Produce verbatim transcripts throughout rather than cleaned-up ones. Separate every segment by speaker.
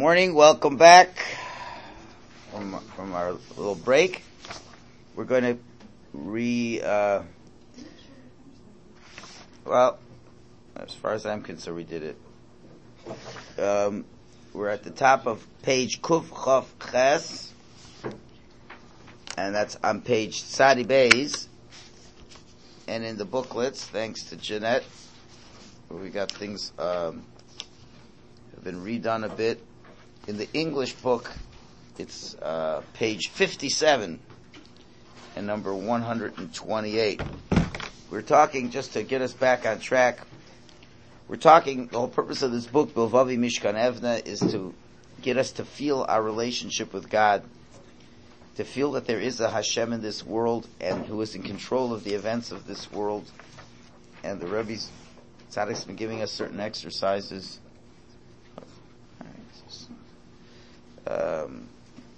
Speaker 1: morning. Welcome back from from our little break. We're going to re. Uh, well, as far as I'm concerned, we did it. Um, we're at the top of page Kuf Chav Ches, and that's on page Tzadi Beis. And in the booklets, thanks to Jeanette, we got things um, have been redone a bit. In the English book, it's uh, page fifty-seven and number one hundred twenty-eight. We're talking, just to get us back on track, we're talking, the whole purpose of this book, Bilvavi Mishkan Evna, is to get us to feel our relationship with God, to feel that there is a Hashem in this world and who is in control of the events of this world. And the Rebbe's Tzaddik's been giving us certain exercises. Um,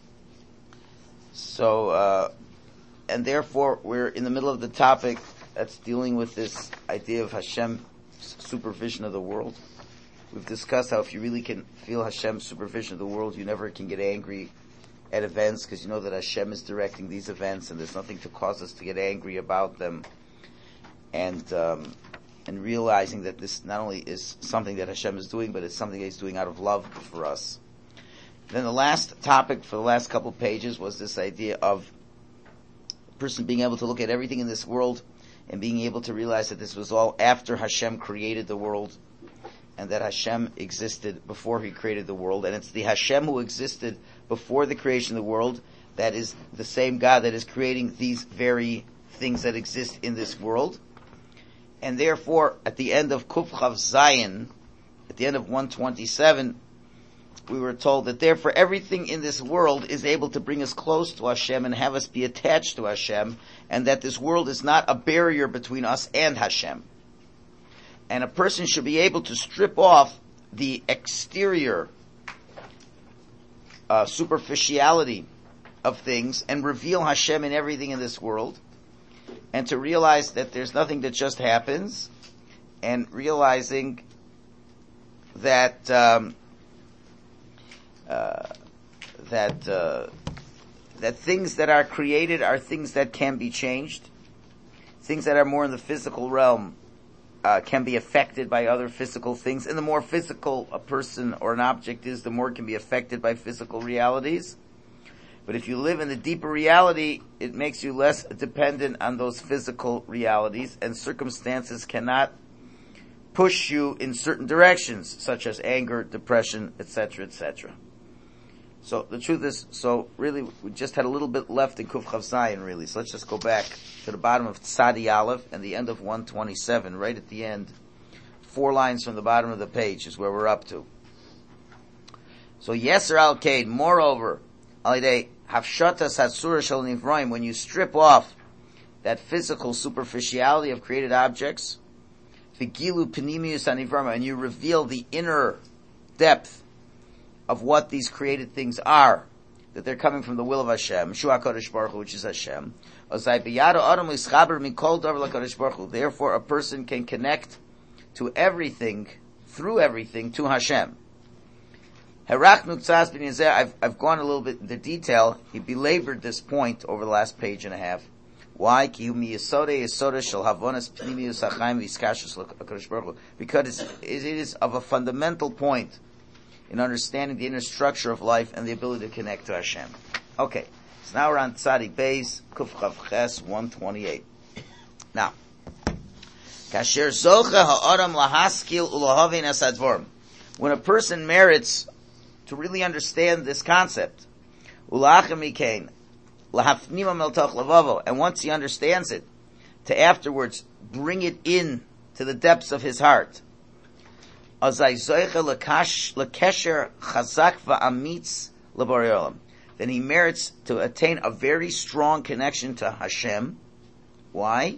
Speaker 1: so, uh, and therefore we're in the middle of the topic that's dealing with this idea of Hashem's supervision of the world. We've discussed how if you really can feel Hashem's supervision of the world, you never can get angry at events because you know that Hashem is directing these events and there's nothing to cause us to get angry about them. And, um, and realizing that this not only is something that Hashem is doing, but it's something that He's doing out of love for us. Then the last topic for the last couple of pages was this idea of a person being able to look at everything in this world and being able to realize that this was all after Hashem created the world and that Hashem existed before He created the world. And it's the Hashem who existed before the creation of the world that is the same God that is creating these very things that exist in this world. And therefore, at the end of Kuf Chav Zayin, at the end of one twenty-seven, we were told that therefore everything in this world is able to bring us close to Hashem and have us be attached to Hashem, and that this world is not a barrier between us and Hashem. And a person should be able to strip off the exterior uh, superficiality of things and reveal Hashem in everything in this world, and to realize that there's nothing that just happens, and realizing that um, Uh, that uh, that things that are created are things that can be changed. Things that are more in the physical realm uh, can be affected by other physical things. And the more physical a person or an object is, the more it can be affected by physical realities. But if you live in the deeper reality, it makes you less dependent on those physical realities, and circumstances cannot push you in certain directions, such as anger, depression, et cetera, et cetera. So the truth is, so really, we just had a little bit left in Kuf Chav Zayin, really. So let's just go back to the bottom of Tzadi Aleph and the end of one twenty-seven, right at the end. Four lines from the bottom of the page is where we're up to. So Yeser Al Kaid, moreover, Alidei Hafshata Satsura Shel Nivroim, when you strip off that physical superficiality of created objects, Vigilu Panimius Anivrama, and you reveal the inner depth of what these created things are, that they're coming from the will of Hashem, Shua Kodesh Baruch Hu, which is Hashem. Therefore, a person can connect to everything, through everything, to Hashem. I've, I've gone a little bit into detail. He belabored this point over the last page and a half. Why? Because it is of a fundamental point in understanding the inner structure of life and the ability to connect to Hashem. Okay, so now we're on Tzadi Beis, Kuf Chav Ches, one twenty-eight. Now, Kasher Zocha Ha'adam Lahaskil Ulahavin Asadvorim. When a person merits to really understand this concept, Ulachem Mikain, Lahafnima Meltoch Lavavo, and once he understands it, to afterwards bring it in to the depths of his heart, then he merits to attain a very strong connection to Hashem. Why?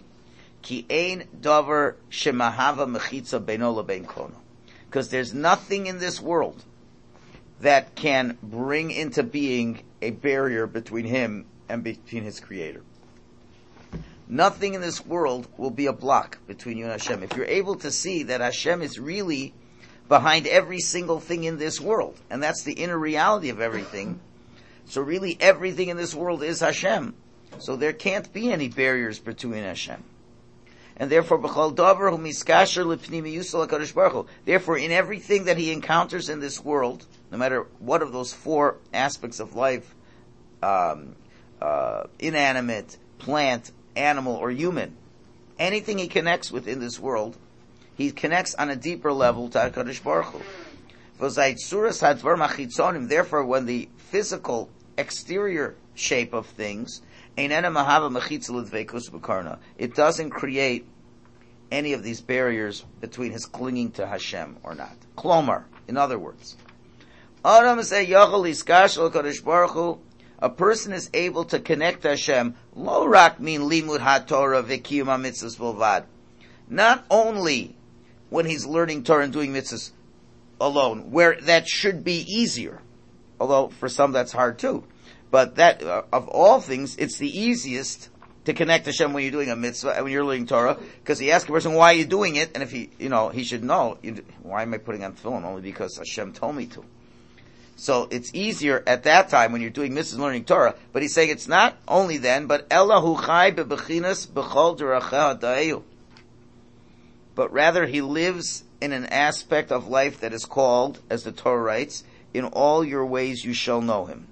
Speaker 1: Because there's nothing in this world that can bring into being a barrier between him and between his Creator. Nothing in this world will be a block between you and Hashem. If you're able to see that Hashem is really behind every single thing in this world. And that's the inner reality of everything. So really everything in this world is Hashem. So there can't be any barriers between Hashem. And therefore, therefore in everything that he encounters in this world, no matter what of those four aspects of life, um, uh, inanimate, plant, animal, or human, anything he connects with in this world, he connects on a deeper level to HaKadosh Baruch Hu. Therefore, when the physical exterior shape of things, it doesn't create any of these barriers between his clinging to Hashem or not. Klomar, in other words, a person is able to connect to Hashem, lo rak min limud haTorah v'kiyum hamitzvos bilvad. Not only when he's learning Torah and doing mitzvahs alone, where that should be easier, although for some that's hard too. But that, uh, of all things, it's the easiest to connect to Hashem when you're doing a mitzvah and when you're learning Torah, because he asks a person, why are you doing it? And if he, you know, he should know, you, why am I putting on tefillin? Only because Hashem told me to. So it's easier at that time when you're doing mitzvahs and learning Torah. But he's saying it's not only then, but Elahu chai bebechinas b'chol derachah ha'dayu. But rather he lives in an aspect of life that is called, as the Torah writes, in all your ways you shall know him.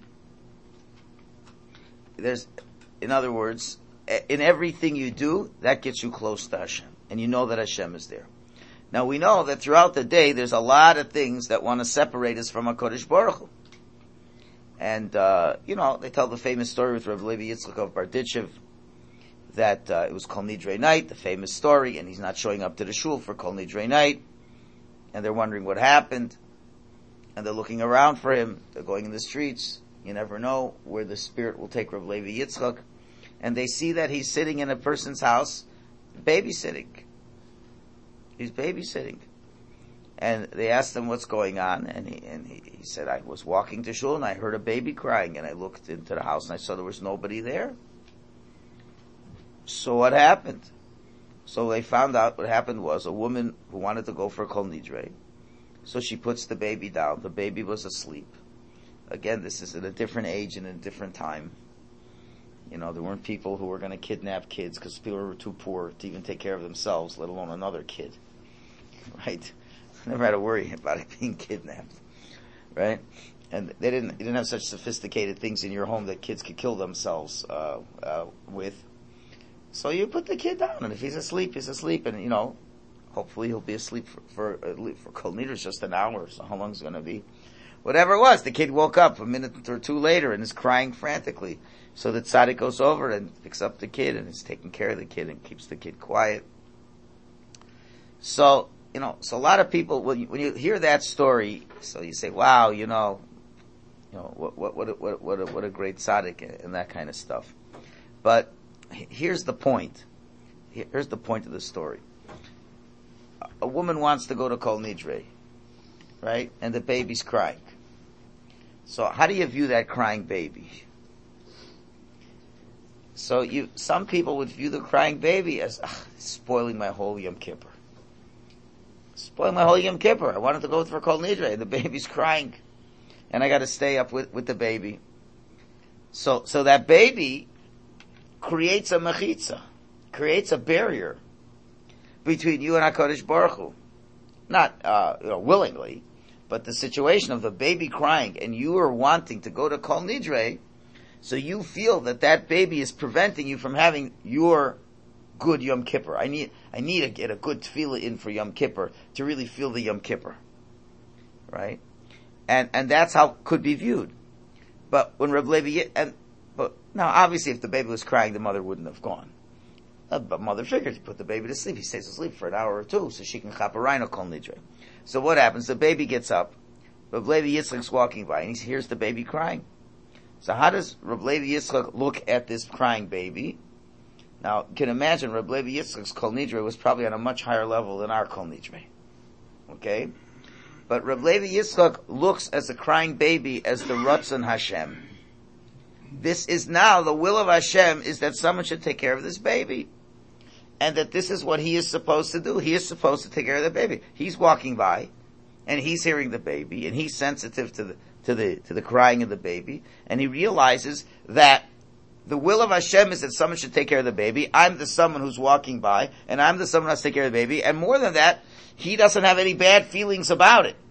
Speaker 1: There's, in other words, in everything you do, that gets you close to Hashem. And you know that Hashem is there. Now we know that throughout the day, there's a lot of things that want to separate us from HaKadosh Baruch Hu. And, uh, you know, they tell the famous story with Rav Levi Yitzchak of Barditchev, that uh, it was Kol Nidrei night, the famous story, and he's not showing up to the shul for Kol Nidrei night. And they're wondering what happened. And they're looking around for him. They're going in the streets. You never know where the Spirit will take Rav Levi Yitzchak. And they see that he's sitting in a person's house, babysitting. He's babysitting. And they asked him what's going on, and he, and he, he said, I was walking to shul and I heard a baby crying, and I looked into the house and I saw there was nobody there. So what happened? So they found out what happened was a woman who wanted to go for Kol Nidrei. So she puts the baby down. The baby was asleep. Again, this is at a different age and a different time. You know, there weren't people who were going to kidnap kids because people were too poor to even take care of themselves, let alone another kid. Right? Never had to worry about it being kidnapped. Right? And they didn't, they didn't have such sophisticated things in your home that kids could kill themselves, uh, uh, with. So you put the kid down, and if he's asleep, he's asleep, and you know, hopefully he'll be asleep for, for, uh, for Kol Nidrei, just an hour, so how long is it going to be? Whatever it was, the kid woke up a minute or two later and is crying frantically. So the tzaddik goes over and picks up the kid and is taking care of the kid and keeps the kid quiet. So, you know, so a lot of people, when you, when you hear that story, so you say, wow, you know, you know, what, what, what, what, what, a, what a great tzaddik and that kind of stuff. But here's the point. Here's the point of the story. A woman wants to go to Kol Nidrei, right? And the baby's crying. So how do you view that crying baby? So you, some people would view the crying baby as spoiling my whole Yom Kippur. Spoiling my whole Yom Kippur. I wanted to go for Kol Nidrei, and the baby's crying, and I got to stay up with, with the baby. So, so that baby creates a mechitza, creates a barrier between you and HaKadosh Baruch Hu. Not uh, you know, willingly, but the situation of the baby crying and you are wanting to go to Kol Nidrei, so you feel that that baby is preventing you from having your good Yom Kippur. I need, I need to get a good tefillah in for Yom Kippur to really feel the Yom Kippur. Right? And, and that's how it could be viewed. But when Reb Levi, and, but now obviously if the baby was crying, the mother wouldn't have gone. Uh, but mother figured to put the baby to sleep. He stays asleep for an hour or two so she can chap a rhino Kol Nidrei. So what happens? The baby gets up. Reb Levi Yitzchak's walking by and he hears the baby crying. So how does Reb Levi Yitzchak look at this crying baby? Now, you can imagine Reb Levi Yitzchak's Kol Nidrei was probably on a much higher level than our Kol Nidrei. Okay? But Reb Levi Yitzchak looks as the crying baby as the Ratzon Hashem. This is now, the will of Hashem is that someone should take care of this baby. And that this is what he is supposed to do. He is supposed to take care of the baby. He's walking by, and he's hearing the baby, and he's sensitive to the, to the, to the crying of the baby, and he realizes that the will of Hashem is that someone should take care of the baby. I'm the someone who's walking by, and I'm the someone who has to take care of the baby, and more than that, he doesn't have any bad feelings about it.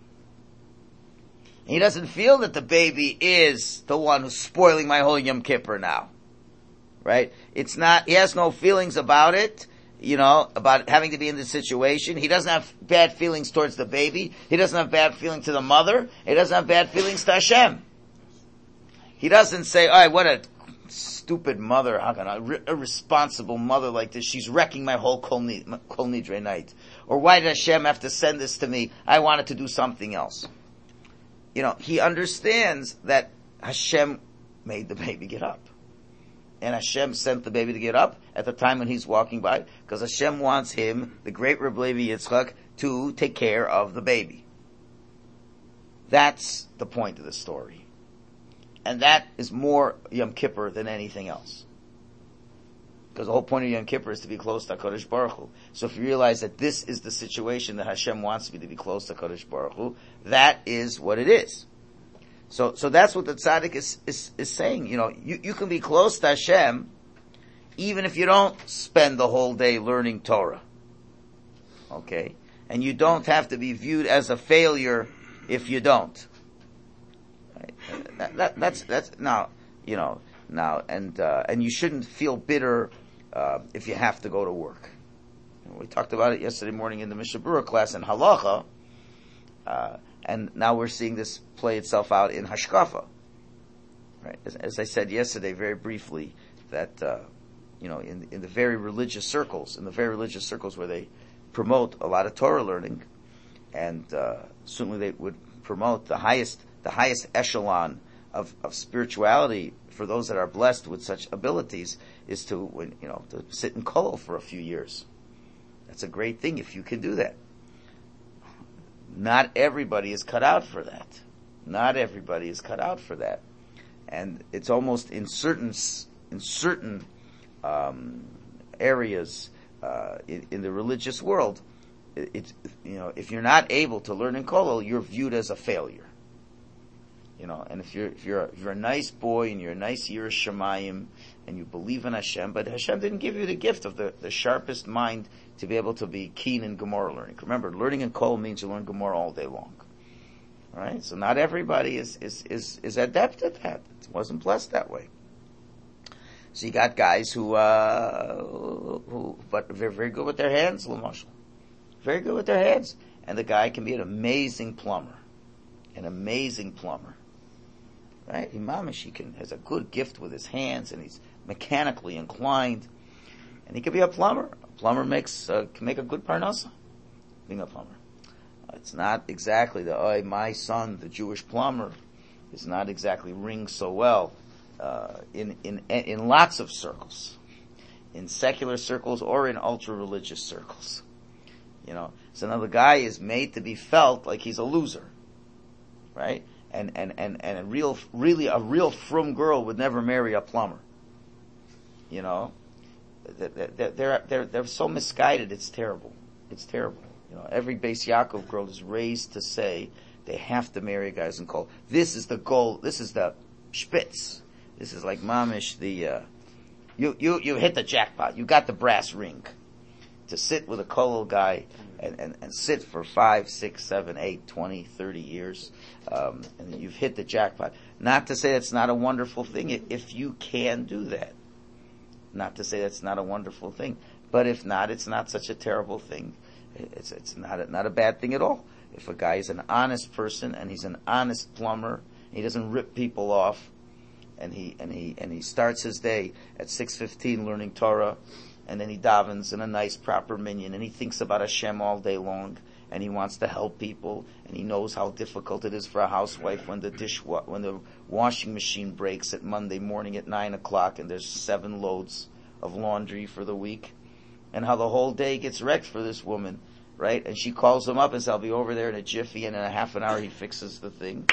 Speaker 1: He doesn't feel that the baby is the one who's spoiling my whole Yom Kippur now. Right? It's not, he has no feelings about it, you know, about having to be in this situation. He doesn't have bad feelings towards the baby. He doesn't have bad feelings to the mother. He doesn't have bad feelings to Hashem. He doesn't say, all right, what a stupid mother, how can I, a irresponsible mother like this, she's wrecking my whole Kol Nidre night. Or why did Hashem have to send this to me? I wanted to do something else. You know, he understands that Hashem made the baby get up. And Hashem sent the baby to get up at the time when he's walking by, because Hashem wants him, the great Reb Levi Yitzchak, to take care of the baby. That's the point of the story. And that is more Yom Kippur than anything else. Because the whole point of Yom Kippur is to be close to HaKadosh Baruch Hu. So if you realize that this is the situation that Hashem wants me to be close to HaKadosh Baruch Hu, that is what it is. So, so that's what the tzaddik is, is, is saying. You know, you, you can be close to Hashem even if you don't spend the whole day learning Torah. Okay? And you don't have to be viewed as a failure if you don't. Right? That, that, that's, that's, now, you know, now, and, uh, and you shouldn't feel bitter, uh, if you have to go to work. We talked about it yesterday morning in the Mishnah Berurah class in Halacha, uh, and now we're seeing this play itself out in Hashkafa. Right? As, as I said yesterday, very briefly, that, uh, you know, in, in the very religious circles, in the very religious circles where they promote a lot of Torah learning, and, uh, certainly they would promote the highest, the highest echelon of, of spirituality for those that are blessed with such abilities is to, you know, to sit in kollel for a few years. That's a great thing if you can do that. Not everybody is cut out for that. Not everybody is cut out for that. And it's almost in certain, in certain, um, areas, uh, in, in the religious world, it, it's, you know, if you're not able to learn in kollel, you're viewed as a failure. You know, and if you're, if you're, if you're a nice boy and you're a nice Yiras Shamayim and you believe in Hashem, but Hashem didn't give you the gift of the, the sharpest mind to be able to be keen in Gemara learning. Remember, learning in kollel means you learn Gemara all day long. Alright? So not everybody is, is, is, is adept at that. It wasn't blessed that way. So you got guys who, uh, who, but they're very good with their hands, l'mashal. Very good with their hands. And the guy can be an amazing plumber. An amazing plumber. Right? Imamish, he can, has a good gift with his hands and he's mechanically inclined. And he could be a plumber. A plumber makes, uh, can make a good parnasa. Being a plumber. Uh, it's not exactly the, oh, my son, the Jewish plumber, is not exactly ring so well, uh, in, in, in lots of circles. In secular circles or in ultra-religious circles. You know, so now the guy is made to be felt like he's a loser. Right? And, and, and, and a real, really, a real frum girl would never marry a plumber. You know? They're, they're, they're, they're so misguided, it's terrible. It's terrible. You know, every Beis Yaakov girl is raised to say they have to marry guys in kollel. This is the goal, this is the spitz. This is like mamish, the, uh, you, you, you hit the jackpot. You got the brass ring. To sit with a kollel guy and, and, and sit for five, six, seven, eight, twenty, thirty years, um, and you've hit the jackpot. Not to say it's not a wonderful thing if you can do that. Not to say that's not a wonderful thing. But if not, it's not such a terrible thing. It's, it's not a, not a bad thing at all. If a guy is an honest person and he's an honest plumber, he doesn't rip people off, and he, and he, and he starts his day at six fifteen learning Torah, and then he davens in a nice proper minyan, and he thinks about Hashem all day long, and he wants to help people, and he knows how difficult it is for a housewife when the dish, when the washing machine breaks at Monday morning at nine o'clock, and there's seven loads of laundry for the week, and how the whole day gets wrecked for this woman, right? And she calls him up and says, I'll be over there in a jiffy, and in a half an hour he fixes the thing,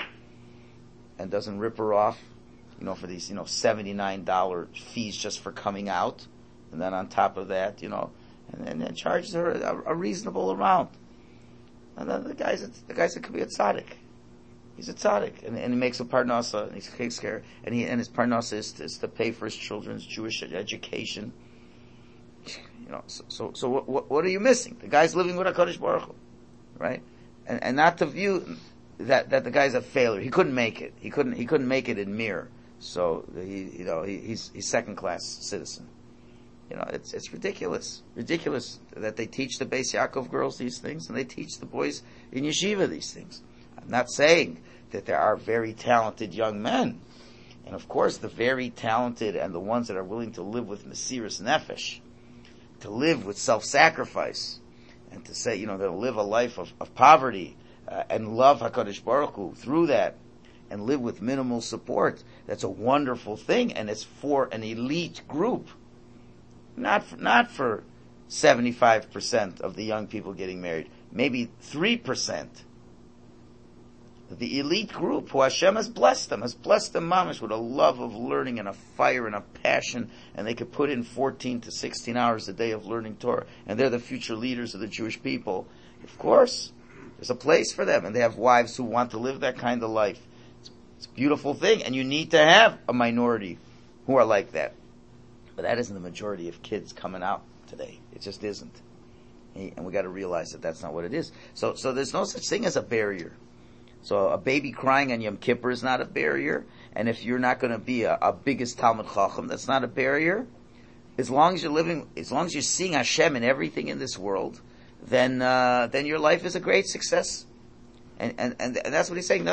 Speaker 1: and doesn't rip her off, you know, for these, you know, seventy-nine dollars fees just for coming out. And then on top of that, you know, and, and then charges her a, a reasonable amount. And then the guy's, a, the guy's a, could be a tzaddik. He's a tzaddik, and, and he makes a parnasa, and he takes care, and he, and his parnasa is, is to pay for his children's Jewish education. You know, so, so, so what, what are you missing? The guy's living with HaKadosh Baruch Hu, right? And, and not to view that, that the guy's a failure. He couldn't make it. He couldn't, he couldn't make it in Mir. So, he, you know, he, he's, he's second class citizen. You know, it's, it's ridiculous. Ridiculous that they teach the Beis Yaakov girls these things, and they teach the boys in yeshiva these things. I'm not saying that there are very talented young men. And of course, the very talented and the ones that are willing to live with Mesiras Nefesh, to live with self-sacrifice, and to say, you know, they'll live a life of, of poverty, uh, and love HaKadosh Baruch Hu through that, and live with minimal support. That's a wonderful thing, and it's for an elite group. Not for, not for seventy-five percent of the young people getting married. Maybe three percent. The elite group who Hashem has blessed them, has blessed them mamish with a love of learning and a fire and a passion, and they could put in fourteen to sixteen hours a day of learning Torah, and they're the future leaders of the Jewish people. Of course, there's a place for them, and they have wives who want to live that kind of life. It's, it's a beautiful thing, and you need to have a minority who are like that. But that isn't the majority of kids coming out today. It just isn't. And we got to realize that that's not what it is. So, so there's no such thing as a barrier. So a baby crying on Yom Kippur is not a barrier, and if you're not going to be a, a biggest Talmud Chacham, that's not a barrier. As long as you're living, as long as you're seeing Hashem in everything in this world, then uh, then your life is a great success. And and and, and that's what he's saying.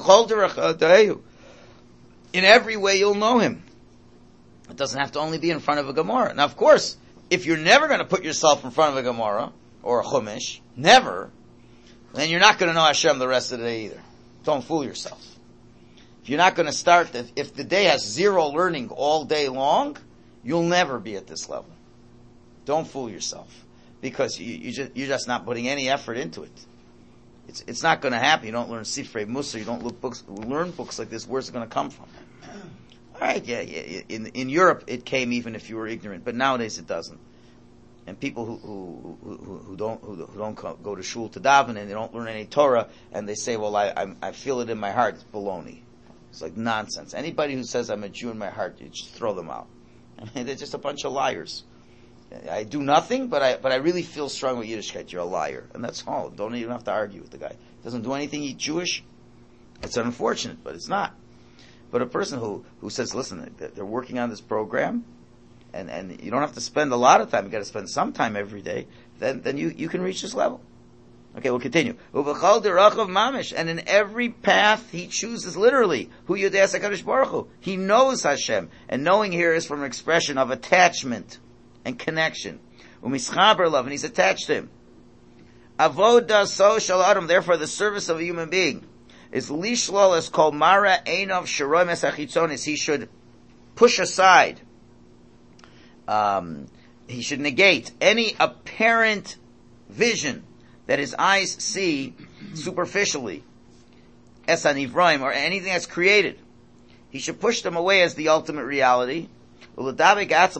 Speaker 1: In every way, you'll know Him. It doesn't have to only be in front of a Gemara. Now, of course, if you're never going to put yourself in front of a Gemara or a Chumash, never, then you're not going to know Hashem the rest of the day either. Don't fool yourself. If you're not going to start, if, if the day has zero learning all day long, you'll never be at this level. Don't fool yourself, because you, you just, you're just not putting any effort into it. It's it's not going to happen. You don't learn Sifrei Musa. You don't look books, learn books like this. Where's it going to come from? All right, yeah, yeah. In in Europe, it came even if you were ignorant, but nowadays it doesn't. And people who who who, who don't who, who don't go to shul to daven and they don't learn any Torah, and they say, "Well, I I, I feel it in my heart." It's baloney. It's like nonsense. Anybody who says I'm a Jew in my heart, you just throw them out. I mean, they're just a bunch of liars. I do nothing, but I but I really feel strong with Yiddishkeit. You're a liar, and that's all. Don't even have to argue with the guy. Doesn't do anything. He's Jewish. It's unfortunate, but it's not. But a person who, who says, listen, they're working on this program, and, and you don't have to spend a lot of time, you got to spend some time every day, then then you, you can reach this level. Okay, we'll continue. And in every path he chooses literally, Hu Yodei HaKadosh Baruch Hu. He knows Hashem, and knowing here is from an expression of attachment and connection. Umischaber love, and he's attached to him. Avoda so shal adam, therefore the service of a human being is lishlol as kol mara einov shiroi mesachitzonis. He should push aside, um, he should negate any apparent vision that his eyes see superficially, esan ivraim, or anything that's created. He should push them away as the ultimate reality. He should attach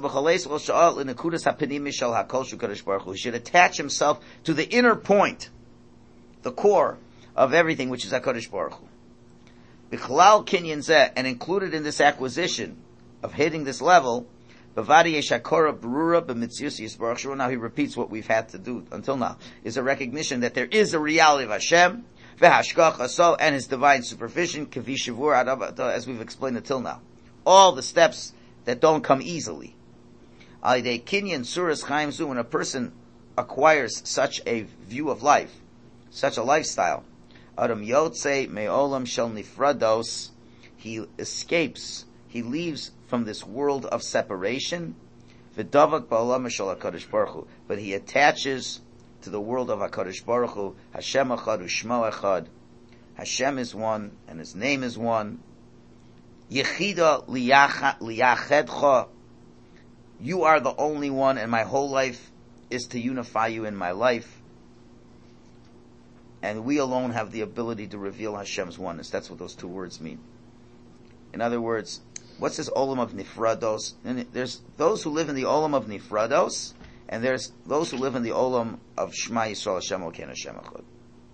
Speaker 1: himself to the inner point, the core of everything, which is HaKadosh Baruch Hu. B'chalal kinyan zeh, and included in this acquisition of hitting this level, b'vadi yeshakora berura b'mitzius yisbarach shuru. Now he repeats what we've had to do until now, is a recognition that there is a reality of Hashem, v'hashgacha so, and His divine supervision, k'vi shavur adav, as we've explained until now. All the steps that don't come easily. Alidei kinyan suras chaim zu, when a person acquires such a view of life, such a lifestyle, Adam Yotze Me'olam Shel Nifrados, he escapes, he leaves from this world of separation, V'davak Ba'olam Shel HaKadosh Baruch Hu, but he attaches to the world of HaKadosh Baruch Hu, Hashem Echad U'Shmo Echad, Hashem is one, and His name is one, Yechida Liyachedcha, you are the only one, and my whole life is to unify you in my life. And we alone have the ability to reveal Hashem's oneness. That's what those two words mean. In other words, what's this olam of nifrados? And there's those who live in the olam of nifrados, and there's those who live in the olam of Shema Yisrael Hashem Elokeinu Hashem Echad.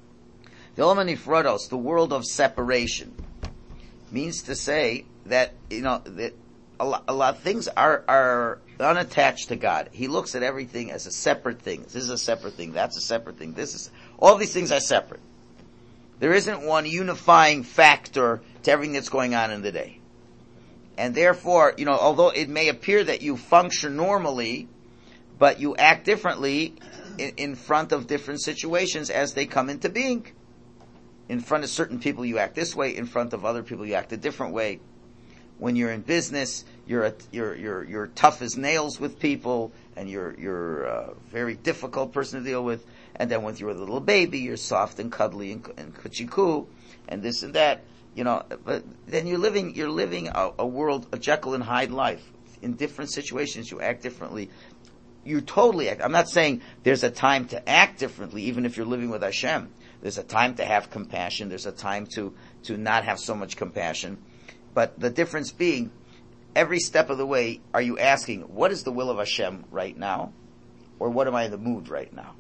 Speaker 1: The Olam Nifrados, the world of separation, means to say that, you know, that a lot, a lot of things are, are unattached to God. He looks at everything as a separate thing. This is a separate thing. That's a separate thing. This is, all these things are separate. There isn't one unifying factor to everything that's going on in the day. And therefore, you know, although it may appear that you function normally, but you act differently in, in front of different situations as they come into being. In front of certain people you act this way, in front of other people you act a different way. When you're in business, you're a, you're you're you're tough as nails with people, and you're you're a very difficult person to deal with. And then when you're a little baby, you're soft and cuddly and, and kuchiku, and this and that. You know, but then you're living you're living a, a world, a Jekyll and Hyde life. In different situations, you act differently. You totally act. I'm not saying there's a time to act differently, even if you're living with Hashem. There's a time to have compassion. There's a time to, to not have so much compassion. But the difference being, every step of the way, are you asking, what is the will of Hashem right now? Or what am I in the mood right now?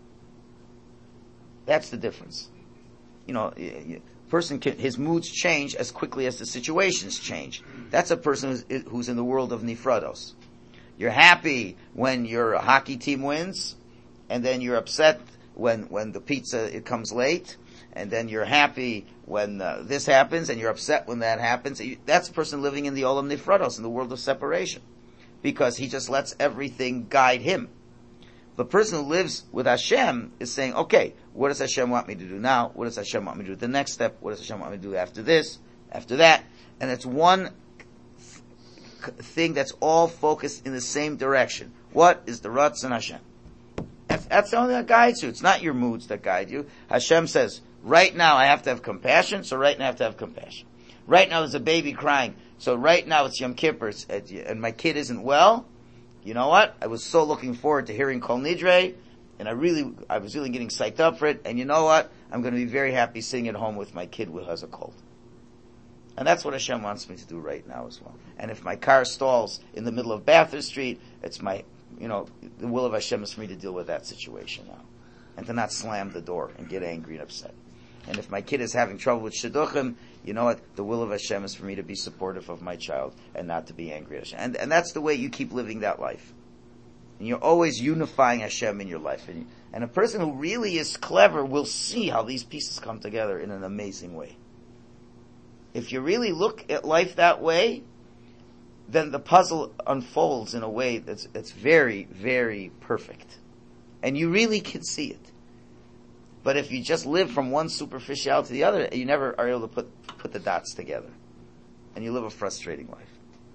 Speaker 1: That's the difference. You know, a person can, his moods change as quickly as the situations change. That's a person who's, who's in the world of nifrados. You're happy when your hockey team wins, and then you're upset when when the pizza it comes late, and then you're happy when uh, this happens, and you're upset when that happens. That's a person living in the Olam Nifrados, in the world of separation, because he just lets everything guide him. The person who lives with Hashem is saying, okay, what does Hashem want me to do now? What does Hashem want me to do the next step? What does Hashem want me to do after this, after that? And it's one th- thing that's all focused in the same direction. What is the Ratzon Hashem? That's, that's the only thing that guides you. It's not your moods that guide you. Hashem says, right now I have to have compassion, so right now I have to have compassion. Right now there's a baby crying, so right now it's Yom Kippur, and my kid isn't well. You know what? I was so looking forward to hearing Kol Nidre, and I really, I was really getting psyched up for it, and you know what? I'm going to be very happy sitting at home with my kid who has a cold. And that's what Hashem wants me to do right now as well. And if my car stalls in the middle of Bathurst Street, it's my, you know, the will of Hashem is for me to deal with that situation now. And to not slam the door and get angry and upset. And if my kid is having trouble with shidduchim, you know what? The will of Hashem is for me to be supportive of my child and not to be angry at Hashem. And, and that's the way you keep living that life. And you're always unifying Hashem in your life. And, and a person who really is clever will see how these pieces come together in an amazing way. If you really look at life that way, then the puzzle unfolds in a way that's, that's very, very perfect. And you really can see it. But if you just live from one superficiality to the other, you never are able to put, put the dots together. And you live a frustrating life.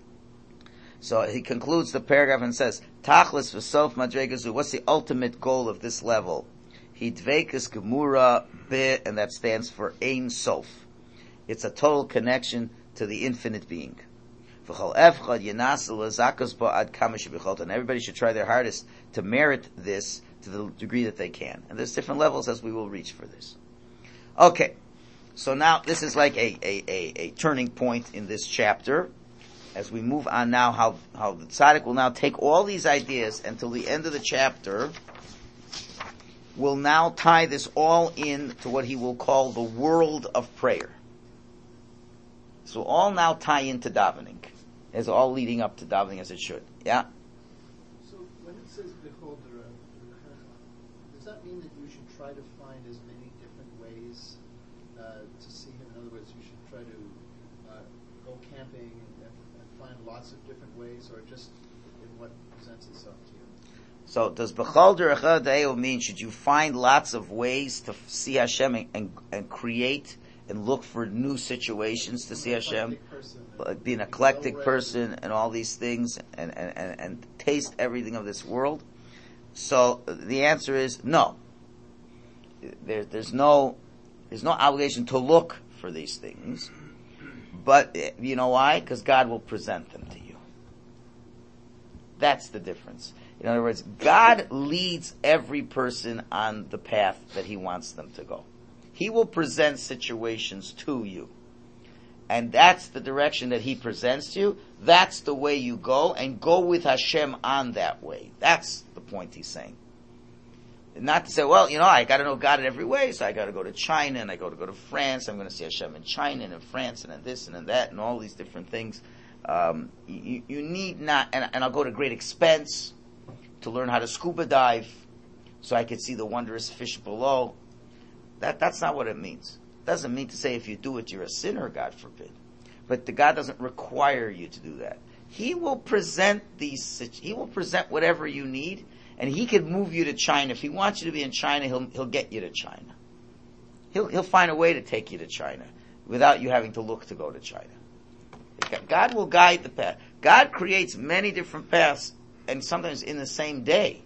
Speaker 1: So he concludes the paragraph and says, Tachlis v'sof madregazu. What's the ultimate goal of this level? Hidvekus gemura be, and that stands for Ein Sof. It's a total connection to the infinite being. And everybody should try their hardest to merit this to the degree that they can. And there's different levels as we will reach for this. Okay. So now this is like a, a, a, a turning point in this chapter. As we move on now, how, how the tzaddik will now take all these ideas until the end of the chapter, will now tie this all in to what he will call the world of prayer. So all now tie into davening. It's all leading up to davening as it should. Yeah?
Speaker 2: So when it says behold the Rebbe, does that mean that you should try to find as many different ways uh, to see him? In other words, you should try to uh, go camping and, and find lots of different ways, or just in what presents itself to you?
Speaker 1: So does bechol derecha da'eu mean should you find lots of ways to see Hashem and, and, and create and look for new situations to see Hashem, like be an eclectic person and all these things, and, and, and, and taste everything of this world? So the answer is no. There, there's no, there's no obligation to look for these things, but you know why? Because God will present them to you. That's the difference. In other words, God leads every person on the path that He wants them to go. He will present situations to you. And that's the direction that He presents to you. That's the way you go, and go with Hashem on that way. That's the point he's saying. Not to say, well, you know, I gotta know God in every way, so I gotta go to China, and I go to go to France, I'm gonna see Hashem in China, and in France, and in this, and in that, and all these different things. Um, you, you need not, and, and I'll go to great expense to learn how to scuba dive, so I can see the wondrous fish below. That, that's not what it means. It doesn't mean to say if you do it, you're a sinner, God forbid. But the God doesn't require you to do that. He will present these, he will present whatever you need, and he can move you to China. If he wants you to be in China, he'll, he'll get you to China. He'll, he'll find a way to take you to China without you having to look to go to China. God will guide the path. God creates many different paths, and sometimes in the same day.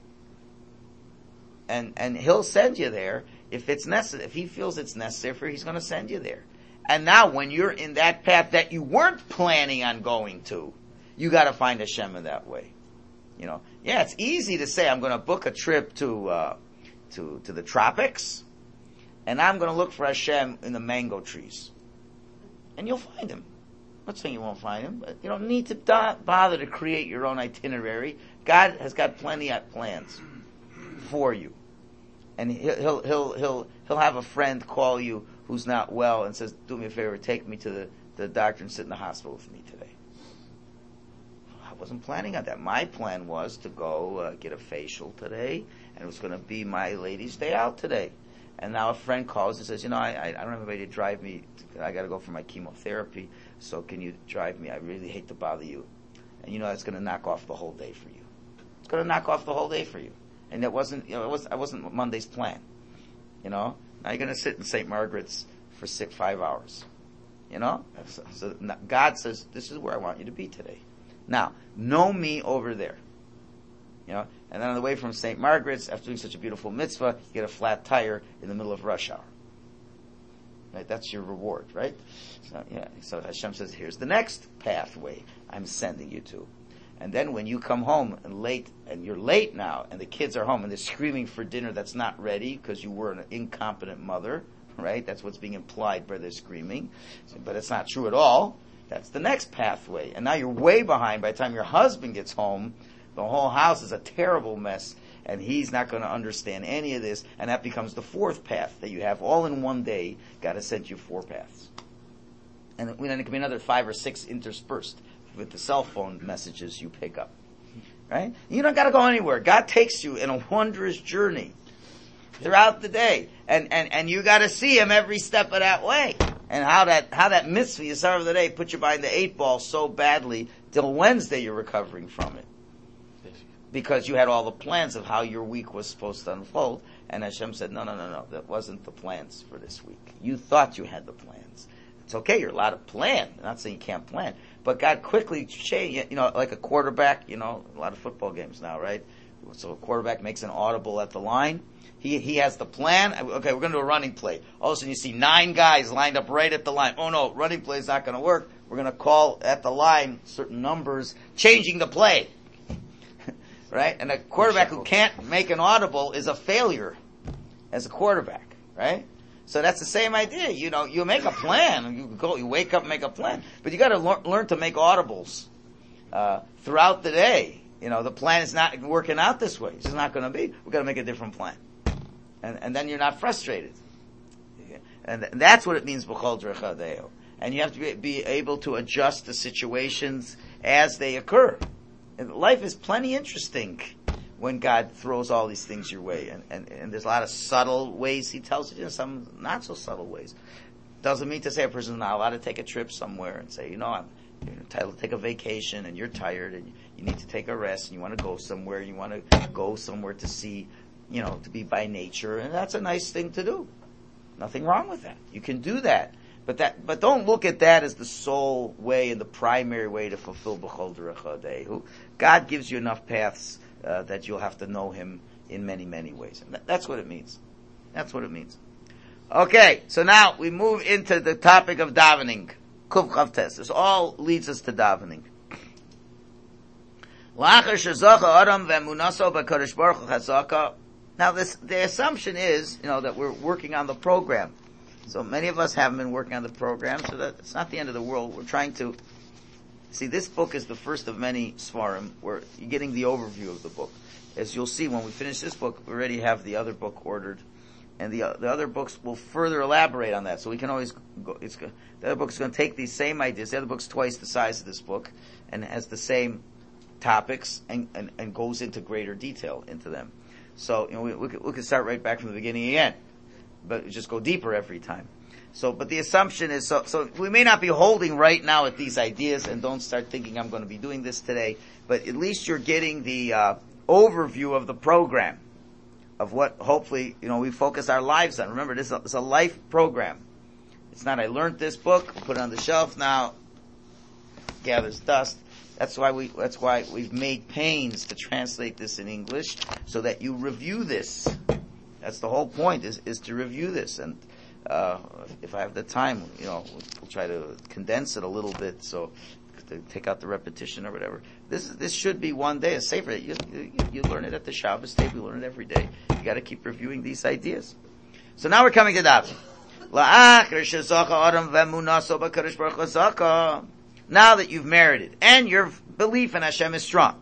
Speaker 1: And, and he'll send you there if it's necessary. If he feels it's necessary for, he's going to send you there. And now when you're in that path that you weren't planning on going to, you got to find Hashem in that way. You know, yeah, it's easy to say I'm going to book a trip to uh, to to the tropics, and I'm going to look for Hashem in the mango trees, and you'll find him. I'm not saying you won't find him, but you don't need to do- bother to create your own itinerary. God has got plenty of plans for you, and he'll he'll he'll he'll, he'll have a friend call you who's not well and says, "Do me a favor, take me to the, the doctor and sit in the hospital with me today." I wasn't planning on that. My plan was to go uh, get a facial today, and it was going to be my lady's day out today. And now a friend calls and says, you know, I, I, I don't have anybody to drive me. To, I got to go for my chemotherapy, so can you drive me? I really hate to bother you. And you know, that's going to knock off the whole day for you. It's going to knock off the whole day for you. And it wasn't, you know, it was, I wasn't Monday's plan. You know, now you're going to sit in Saint Margaret's for six, five hours. You know, so, so God says, this is where I want you to be today. Now, know me over there. You know, and then on the way from Saint Margaret's, after doing such a beautiful mitzvah, you get a flat tire in the middle of rush hour. Right? That's your reward, right? So, yeah. So Hashem says, here's the next pathway I'm sending you to. And then when you come home and late, and you're late now, and the kids are home and they're screaming for dinner that's not ready because you were an incompetent mother, right? That's what's being implied by their screaming. So, but it's not true at all. That's the next pathway. And now you're way behind. By the time your husband gets home, the whole house is a terrible mess, and he's not going to understand any of this, and that becomes the fourth path that you have all in one day. Got to send you four paths. And then it can be another five or six interspersed with the cell phone messages you pick up. Right? You don't got to go anywhere. God takes you in a wondrous journey throughout the day. And, and, and you got to see him every step of that way. And how that, how that mitzvah, you start of the day, put you behind the eight ball so badly, till Wednesday you're recovering from it. Because you had all the plans of how your week was supposed to unfold. And Hashem said, no, no, no, no, that wasn't the plans for this week. You thought you had the plans. It's okay, you're allowed to plan. I'm not saying you can't plan. But God quickly changed, you know, like a quarterback, you know, a lot of football games now, right? So a quarterback makes an audible at the line. He he has the plan. Okay, we're going to do a running play. All of a sudden you see nine guys lined up right at the line. Oh no, running play is not going to work. We're going to call at the line certain numbers, changing the play. Right? And a quarterback who can't make an audible is a failure as a quarterback. Right? So that's the same idea. You know, you make a plan. You go, you wake up and make a plan. But you got to lear- learn to make audibles uh, throughout the day. You know, the plan is not working out this way. It's just not going to be. We've got to make a different plan. And, and then you're not frustrated. And that's what it means, B'chol Derech Adeo. And you have to be, be able to adjust to situations as they occur. And life is plenty interesting when God throws all these things your way. And, and, and there's a lot of subtle ways he tells you, and some not so subtle ways. Doesn't mean to say a person's not allowed to take a trip somewhere and say, you know, I'm you're entitled to take a vacation and you're tired and you need to take a rest and you want to go somewhere, you want to go somewhere to see, you know, to be by nature, and that's a nice thing to do. Nothing wrong with that. You can do that. But that, but don't look at that as the sole way and the primary way to fulfill B'chol Derech Hadehu. God gives you enough paths uh, that you'll have to know him in many, many ways. And that, that's what it means. That's what it means. Okay, so now we move into the topic of davening. Kuv Chav Tes. This all leads us to davening. Now this, the assumption is, you know, that we're working on the program. So many of us haven't been working on the program, so that it's not the end of the world. We're trying to See, this book is the first of many Svarim where you're getting the overview of the book. As you'll see, when we finish this book, we already have the other book ordered. And the uh, the other books will further elaborate on that. So we can always go, it's, the other book's going to take these same ideas. The other book's twice the size of this book and has the same topics and, and, and goes into greater detail into them. So, you know, we, we, could, we could start right back from the beginning again, but just go deeper every time. So, but the assumption is, so, so we may not be holding right now at these ideas, and don't start thinking I'm going to be doing this today, but at least you're getting the uh, overview of the program, of what hopefully, you know, we focus our lives on. Remember, this is a, it's a life program. It's not, I learned this book, put it on the shelf, now gathers dust. That's why we, that's why we've made pains to translate this in English, so that you review this. That's the whole point, is, is to review this. And, Uh, if I have the time, you know, we'll, we'll try to condense it a little bit, so to take out the repetition or whatever. This this should be one day, a safer. You, you, you learn it at the Shabbos table. You learn it every day. You got to keep reviewing these ideas. So now we're coming to that. Now that you've merited and your belief in Hashem is strong.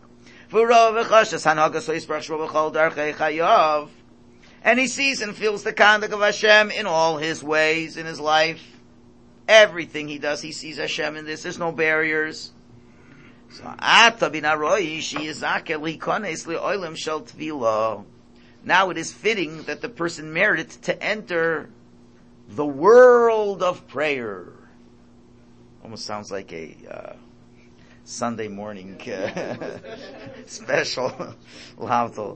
Speaker 1: And he sees and feels the conduct of Hashem in all his ways, in his life. Everything he does, he sees Hashem in this. There's no barriers. So, now it is fitting that the person merited to enter the world of prayer. Almost sounds like a uh, Sunday morning uh, special. Lavdol.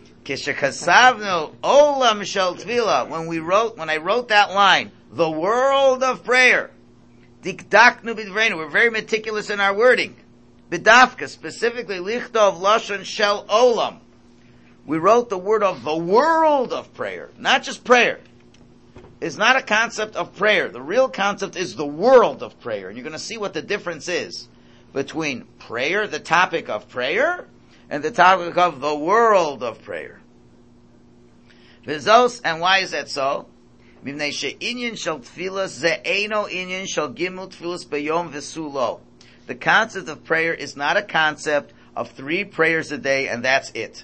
Speaker 1: Olam shel tvila. When we wrote, when I wrote that line, the world of prayer. Dikdaknu b'dvreinu. We're very meticulous in our wording. B'dafka, specifically lichtov lashon shel olam. We wrote the word of the world of prayer, not just prayer. It's not a concept of prayer. The real concept is the world of prayer, and you're going to see what the difference is between prayer, the topic of prayer, and the topic of the world of prayer. Vizos, and why is that so? The concept of prayer is not a concept of three prayers a day, and that's it.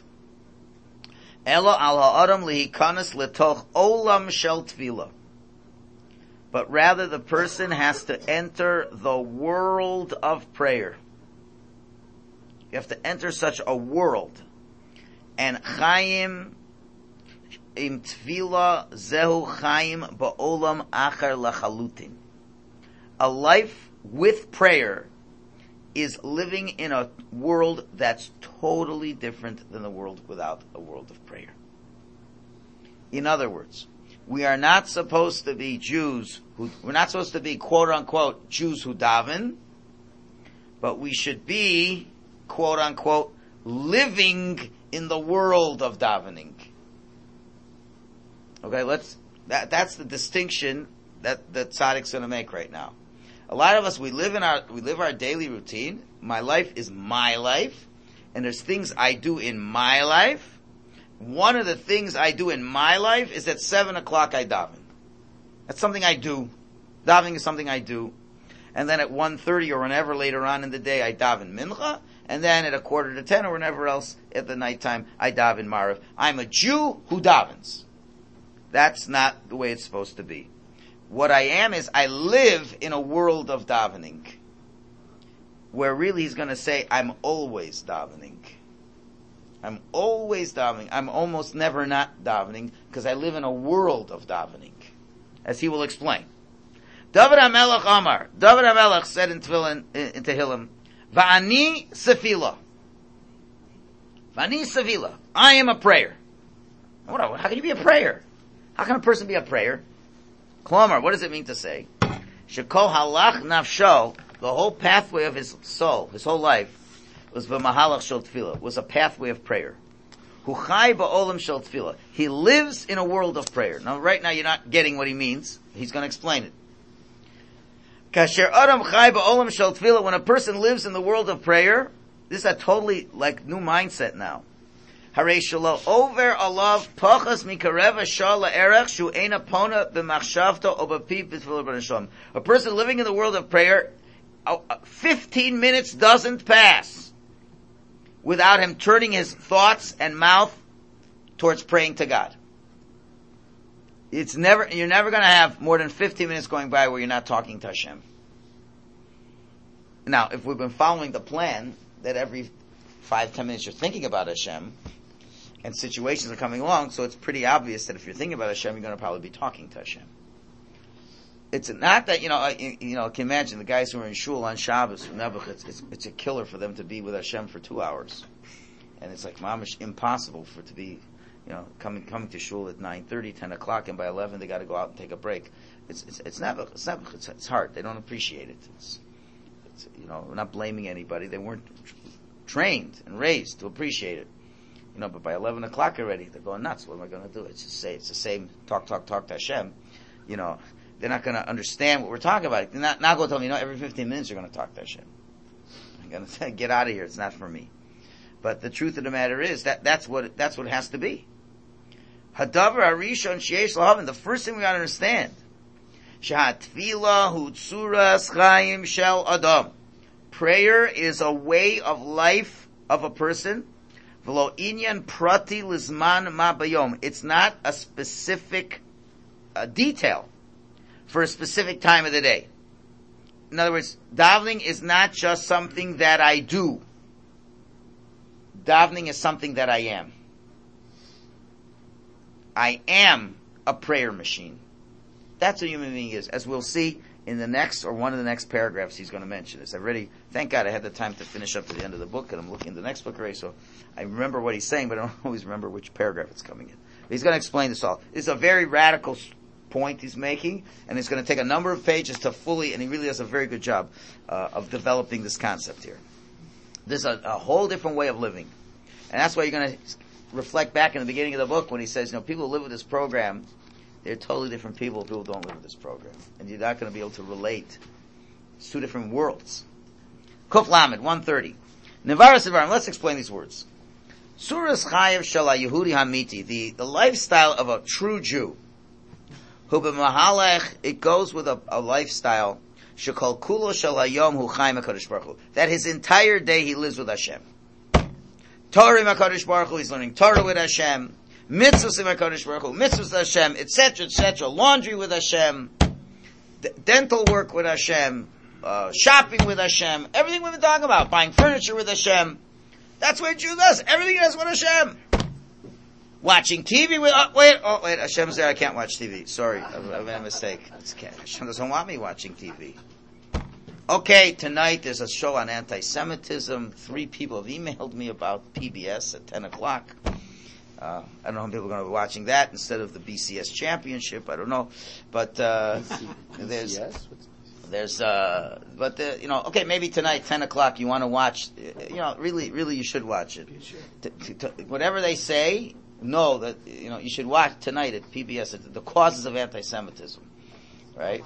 Speaker 1: But rather the person has to enter the world of prayer. You have to enter such a world. And Chaim im Tvila zehu Chaim ba'olam achar lachalutin. A life with prayer is living in a world that's totally different than the world without a world of prayer. In other words, we are not supposed to be Jews who, we're not supposed to be quote unquote Jews who daven, but we should be quote unquote living in the world of davening. Okay, let's, that, that's the distinction that, that Tzaddik's gonna make right now. A lot of us, we live in our, we live our daily routine. My life is my life, and there's things I do in my life. One of the things I do in my life is at seven o'clock I daven. That's something I do. Davening is something I do. And then at one thirty or whenever later on in the day I daven mincha, and then at a quarter to ten or whenever else at the nighttime I daven Mariv. I'm a Jew who davens. That's not the way it's supposed to be. What I am is I live in a world of davening, where really he's going to say, I'm always davening. I'm always davening. I'm almost never not davening, because I live in a world of davening, as he will explain. David HaMelech Amar. David HaMelech said in Tefillin, in Tehillim, Va'ani Sefila. Va'ani Sefila. I am a prayer. What, how can you be a prayer? How can a person be a prayer? Klomar, what does it mean to say? Shekol halach nafsho, the whole pathway of his soul, his whole life, was v'mahalach shel tefillah, was a pathway of prayer. Hu chai ba'olam shel tefillah. He lives in a world of prayer. Now, right now you're not getting what he means. He's going to explain it. Kasher adam chai ba'olam shel tefillah, when a person lives in the world of prayer, this is a totally, like, new mindset now. Harei shelo over alav pachas mikareva shala erech shu eina pona b'machshavto o b'piv b'tefillah b'neshom. A person living in the world of prayer, uh, fifteen minutes doesn't pass without him turning his thoughts and mouth towards praying to God. It's never, you're never going to have more than fifteen minutes going by where you're not talking to Hashem. Now, if we've been following the plan that every five, ten minutes you're thinking about Hashem, and situations are coming along, so it's pretty obvious that if you're thinking about Hashem, you're going to probably be talking to Hashem. It's not that, you know, you, you know, can imagine the guys who are in shul on Shabbos from Nebuch, it's, it's, it's a killer for them to be with Hashem for two hours. And it's like, mamish, impossible for it to be, you know, coming coming to shul at nine thirty, ten o'clock, and by eleven they got to go out and take a break. It's it's it's Nebuch, it's Nebuch, it's, it's hard. They don't appreciate it. It's, it's, you know, we're not blaming anybody. They weren't trained and raised to appreciate it. You know, but by eleven o'clock already, they're going nuts. What am I going to do? It's just say, it's the same talk, talk, talk to Hashem. You know, they're not going to understand what we're talking about. They're not, not going to tell me, you know, every fifteen minutes you're going to talk to Hashem. I'm going to say, get out of here. It's not for me. But the truth of the matter is that that's what, that's what it has to be. Hadavar harishon sheyesh lahavin. The first thing we got to understand. Shahatfila hu tzuras chaim shel adam. Prayer is a way of life of a person. V'lo inyan prati lizman ma bayom. It's not a specific uh, detail for a specific time of the day. In other words, davening is not just something that I do. Davening is something that I am. I am a prayer machine. That's what a human being is. As we'll see in the next, or one of the next paragraphs, he's going to mention this. I've already, thank God I had the time to finish up to the end of the book, and I'm looking at the next book already, so I remember what he's saying, but I don't always remember which paragraph it's coming in. But he's going to explain this all. It's a very radical point he's making, and it's going to take a number of pages to fully, and he really does a very good job uh, of developing this concept here. There's a, a whole different way of living. And that's why you're going to reflect back in the beginning of the book when he says, you know, people who live with this program, they're totally different people. People who don't live with this program. And you're not going to be able to relate. It's two different worlds. Kuf Lamed, one thirty. Nevaras Nevarim, let's explain these words. Suras Chayev Shala Yehudi Hamiti, the, the lifestyle of a true Jew. Hu b'mahalech, it goes with a, a lifestyle, shekol kulo shel hayom hu chayim HaKadosh Baruch Hu, that his entire day he lives with Hashem. Torah HaKadosh Baruch Hu, he's learning Torah with Hashem, mitzvahs with HaKadosh Baruch Hu, mitzvahs with Hashem, et cetera, et cetera, laundry with Hashem, d- dental work with Hashem, uh, shopping with Hashem, everything we've been talking about, buying furniture with Hashem. That's what a Jew does. Everything he does with Hashem. Watching T V with, oh, wait, oh, wait, Hashem's there, I can't watch T V. Sorry, I, I made a mistake. Hashem doesn't want me watching T V. Okay, tonight there's a show on anti-Semitism. Three people have emailed me about P B S at ten o'clock. Uh, I don't know how people are going to be watching that instead of the B C S championship. I don't know. But, uh, there's, there's, uh, but, the, you know, okay, maybe tonight, ten o'clock, you want to watch, you know, really, really you should watch it. To, to, to, whatever they say, know that, you know, you should watch tonight at P B S, at the causes of anti-Semitism. Right?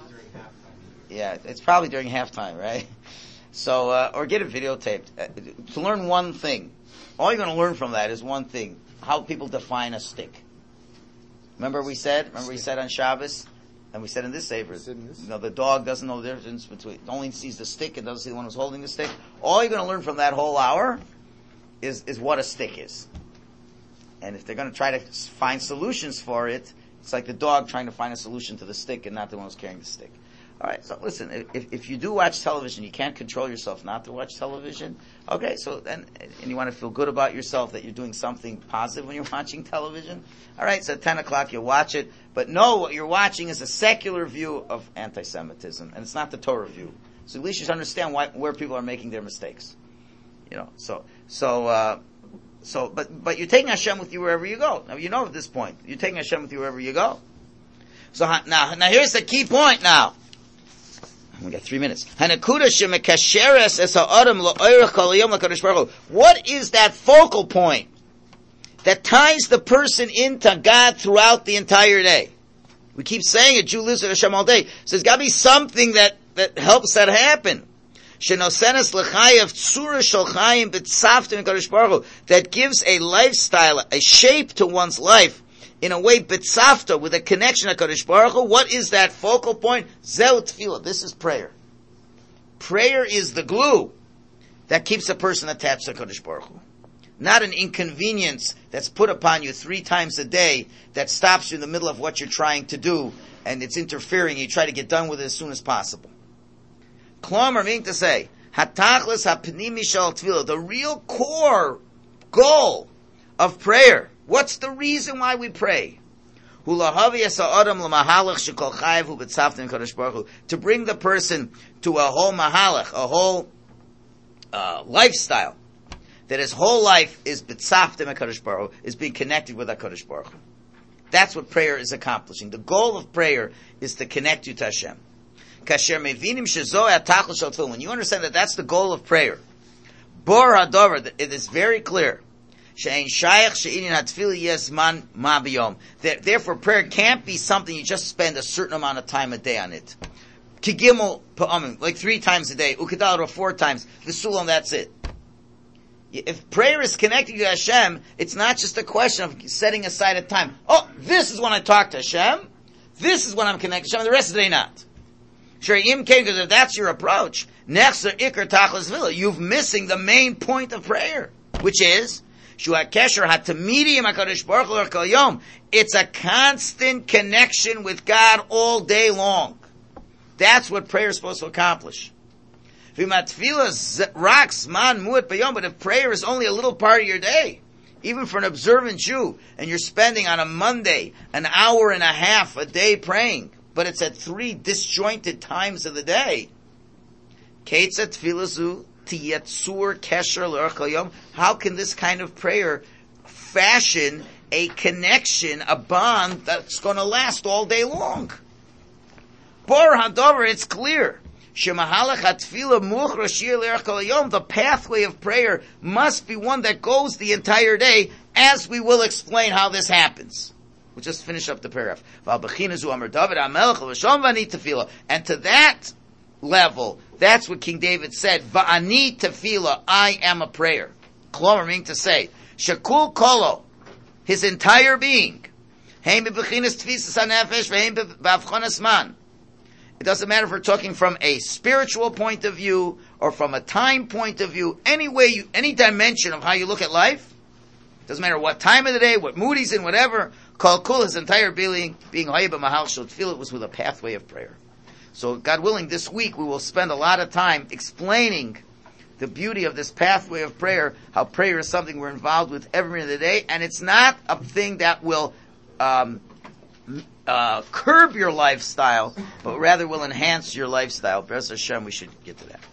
Speaker 1: Yeah, it's probably during halftime, right? So, uh, or get it videotaped. Uh, to learn one thing. All you're going to learn from that is one thing. How people define a stick. Remember we said? Remember we said on Shabbos? And we said in this Sefer, you know, the dog doesn't know the difference between, only sees the stick and doesn't see the one who's holding the stick. All you're going to learn from that whole hour is, is what a stick is. And if they're going to try to find solutions for it, it's like the dog trying to find a solution to the stick and not the one who's carrying the stick. Alright, so listen, if, if you do watch television, you can't control yourself not to watch television. Okay, so then, and you want to feel good about yourself that you're doing something positive when you're watching television. Alright, so at ten o'clock you watch it, but no, what you're watching is a secular view of anti-Semitism, and it's not the Torah view. So at least you understand why, where people are making their mistakes. You know, so, so, uh, so, but, but you're taking Hashem with you wherever you go. Now you know at this point, you're taking Hashem with you wherever you go. So now, now here's the key point now. We got three minutes. What is that focal point that ties the person into God throughout the entire day? We keep saying it, Jew lives with Hashem all day. So there's got to be something that, that helps that happen. That gives a lifestyle, a shape to one's life. In a way, bitzafta, with a connection to HaKadosh Baruch Hu. What is that focal point? Zeu tefillah. This is prayer. prayer is the glue that keeps a person attached to Kadosh Baruch Hu. Not an inconvenience that's put upon you three times a day that stops you in the middle of what you're trying to do and it's interfering. You try to get done with it as soon as possible. Klomer, meaning to say, hatachlis hapnimi shel tefillah, the real core goal of prayer. What's the reason why we pray? To bring the person to a whole mahalach, a whole uh, lifestyle, that his whole life is betzaftim HaKadosh Baruch Hu, is being connected with HaKadosh Baruch Hu. That's what prayer is accomplishing. The goal of prayer is to connect you to Hashem. When you understand that that's the goal of prayer, Bor HaDover, it is very clear. Therefore, prayer can't be something you just spend a certain amount of time a day on it. Like three times a day, ukadal or four times, v'sulam, that's it. If prayer is connecting to Hashem, it's not just a question of setting aside a time. Oh, this is when I talk to Hashem. This is when I'm connected to Hashem. The rest of the day not. Sure, because if that's your approach, you've missing the main point of prayer, which is it's a constant connection with God all day long. That's what prayer is supposed to accomplish. But if prayer is only a little part of your day, even for an observant Jew, and you're spending on a Monday an hour and a half a day praying, but it's at three disjointed times of the day, how can this kind of prayer fashion a connection, a bond that's going to last all day long? Bor HaDover, it's clear. The pathway of prayer must be one that goes the entire day, as we will explain how this happens. We'll just finish up the paragraph. And to that level, that's what King David said, Va'ani tefillah, I am a prayer. Klomer, meaning to say, Shakul kolo, his entire being, it doesn't matter if we're talking from a spiritual point of view or from a time point of view, any way you, any dimension of how you look at life, doesn't matter what time of the day, what mood he's in, whatever, Kol Kul, his entire being, being Hayba Mahal Shel Tefillah, was with a pathway of prayer. So, God willing, this week we will spend a lot of time explaining the beauty of this pathway of prayer, how prayer is something we're involved with every minute of the day, and it's not a thing that will um, uh, curb your lifestyle, but rather will enhance your lifestyle. B'ez Hashem, we should get to that.